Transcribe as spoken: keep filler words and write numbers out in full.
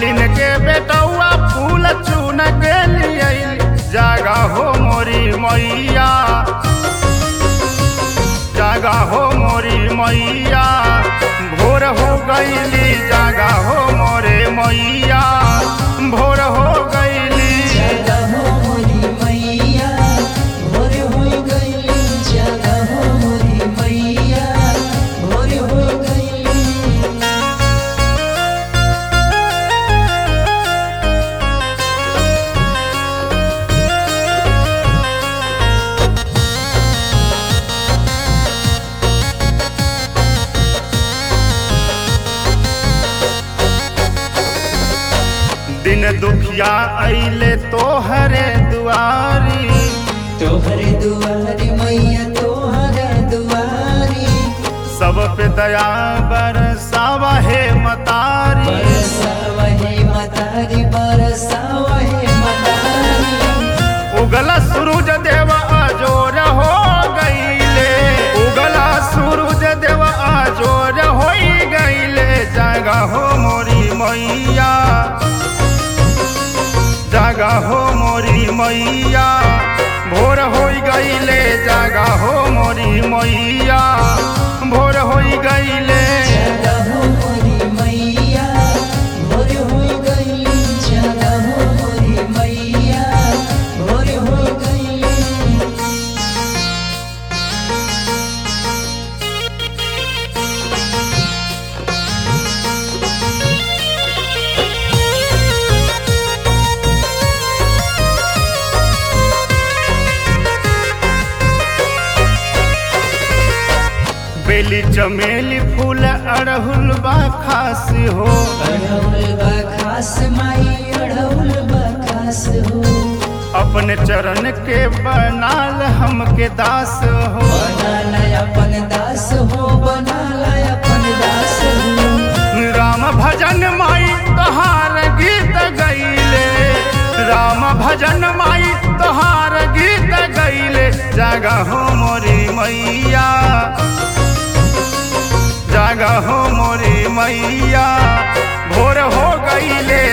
मालिन के बेटौआ फूल चून के लिए जागा हो मोरी मैया, जागा हो मोरी मैया, भोर हो गईली जागा हो मोरे मैया, भोर हो गईली जागा हो मोरी मैया, भोर हो गईली जागा हो मोरी मैया, भोर हो गईली। दिन दुखिया अइले तोहरे दुआरी, तोहरे दुआरी मैया तोहरे दुआरी, सब पे दया बरसावा है मतारी, बरसावा है मतारी, बरसावा है मतारी। उगला सूरज देव अजोर हो गईले, उगला सूरज देव अजोर हो गईले, जागा हो मोरी मैया, जागा हो मोरी मैया, भोर हो गईले जागा हो मोरी मैया, भोर हो गईले जागा हो मोरी मैया, भोर हो गईली जागा हो मोरी मैया, भोर हो गईली। बेली चमेली फूल अड़हुल बा खास हो, अड़हुल बा खास माई अड़हुल बा खास हो, अपने चरण के बनाल हमके दास हो, बनाला अपन दास हो, बनाला अपन दास हो। राम भजन माई तोहार गीत गईले, राम भजन माई तोहार गीत गईले, जागा हो मोरी मैया, जागा हो मोरी मैया, भोर हो गईले